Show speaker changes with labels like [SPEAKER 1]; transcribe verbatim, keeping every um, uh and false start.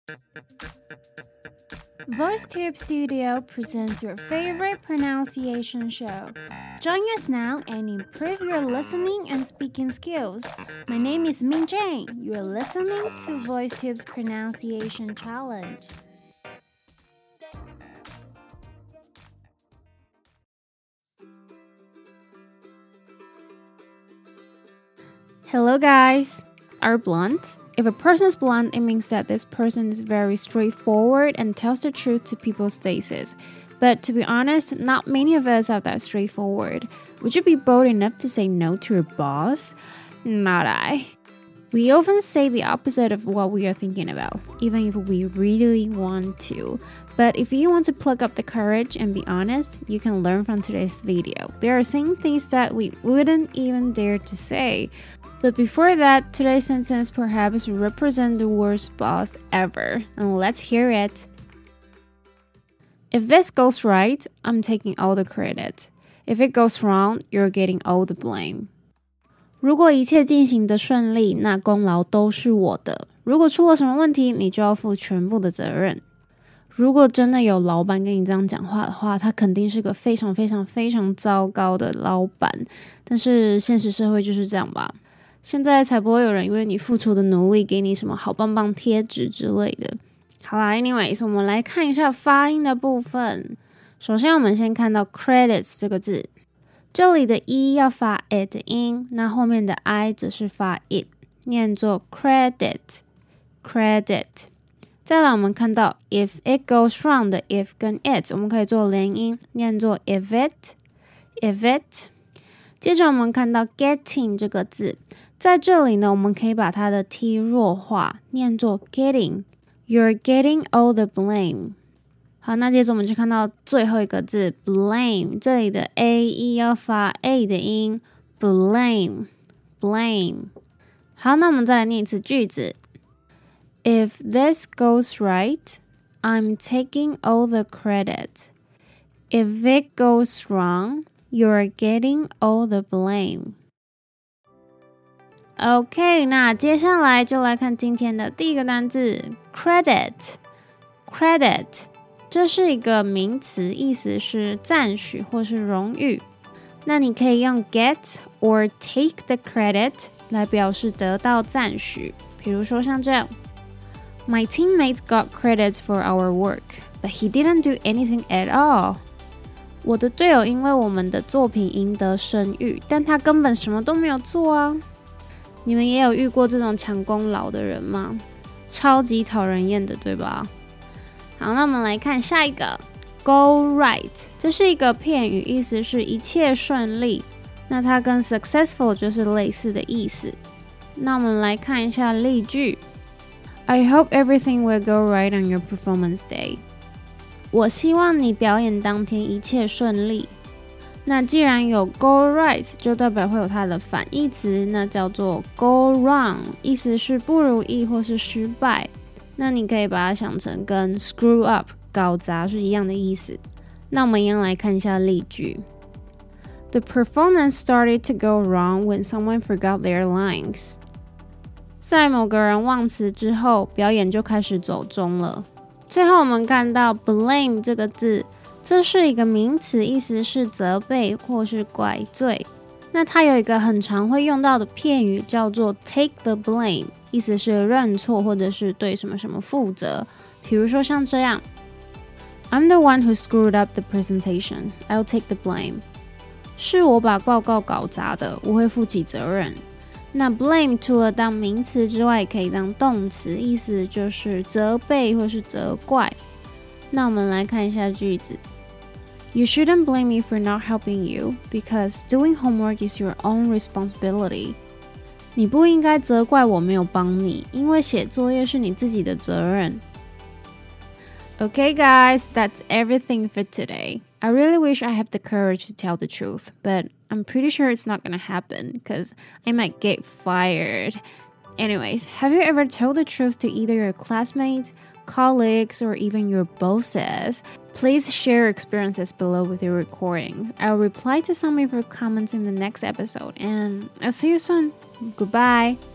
[SPEAKER 1] VoiceTube Studio presents your favorite pronunciation show. Join us now and improve your listening and speaking skills. My name is Min Jane. You're listening to VoiceTube's Pronunciation Challenge. Hello guys. Are blunt? If a person is blunt, it means that this person is very straightforward and tells the truth to people's faces. But to be honest, not many of us are that straightforward. Would you be bold enough to say no to your boss? Not I. We often say the opposite of what we are thinking about, even if we really want to. But if you want to pluck up the courage and be honest, you can learn from today's video. There are some things that we wouldn't even dare to say. But before that, today's sentence perhaps represents the worst boss ever. And let's hear it. If this goes right, I'm taking all the credit. If it goes wrong, you're getting all the blame. 如果一切进行得顺利，那功劳都是我的。如果出了什么问题，你就要负全部的责任。如果真的有老板跟你这样讲话的话，他肯定是个非常非常非常糟糕的老板。但是现实社会就是这样吧。现在才不会有人因为你付出的努力给你什么好棒棒贴纸之类的。好啦 anyways 我们来看一下发音的部分。首先我们先看到 credits 这个字，这里的 e 要发 it 的音，那后面的 i 则是发 it， 念作 credit credit。 再来我们看到 if it goes wrong 的 if 跟 it 我们可以做连音，念作 if it if it。 接着我们看到 getting 这个字，在这里呢，我们可以把它的 t 弱化，念作 getting。 You're getting all the blame。 好，那接着我们就看到最后一个字 blame， 这里的 a e 要发 a 的音 blame blame。 好，那我们再来念一次句子。 If this goes right, I'm taking all the credit. If it goes wrong, you're getting all the blame。OK， 那接下来就来看今天的第一个单字 credit credit。 这是一个名词，意思是赞许或是荣誉。那你可以用 get or take the credit 来表示得到赞许。比如说像这样， My teammate got credit for our work, but he didn't do anything at all。 我的队友因为我们的作品赢得声誉，但他根本什么都没有做啊。你们也有遇过这种抢功劳的人吗？超级讨人厌的，对吧？好，那我们来看下一个 Go right， 这是一个片语，意思是一切顺利。那它跟 successful 就是类似的意思。那我们来看一下例句。 I hope everything will go right on your performance day。 我希望你表演当天一切顺利。那既然有 go right， 就代表会有它的反义词，那叫做 go wrong， 意思是不如意或是失败。那你可以把它想成跟 screw up 搞砸是一样的意思。那我们一样来看一下例句。 The performance started to go wrong when someone forgot their lines。 在某个人忘词之后，表演就开始走钟了。最后我们看到 blame 这个字，这是一个名词，意思是责备或是怪罪。那它有一个很常会用到的片语叫做 take the blame， 意思是认错或者是对什么什么负责。比如说像这样， I'm the one who screwed up the presentation. I'll take the blame。 是我把报告搞砸的，我会负起责任。那 blame 除了当名词之外，也可以当动词，意思就是责备或是责怪。那我们来看一下句子。 You shouldn't blame me for not helping you, because doing homework is your own responsibility. 你不应该责怪我没有帮你，因为写作业是你自己的责任。Okay guys, that's everything for today. I really wish I have the courage to tell the truth, but I'm pretty sure it's not gonna happen because I might get fired. Anyways, have you ever told the truth to either your classmates, colleagues, or even your bosses? Please share your experiences below with your recordings. I'll reply to some of your comments in the next episode, and I'll see you soon. Goodbye.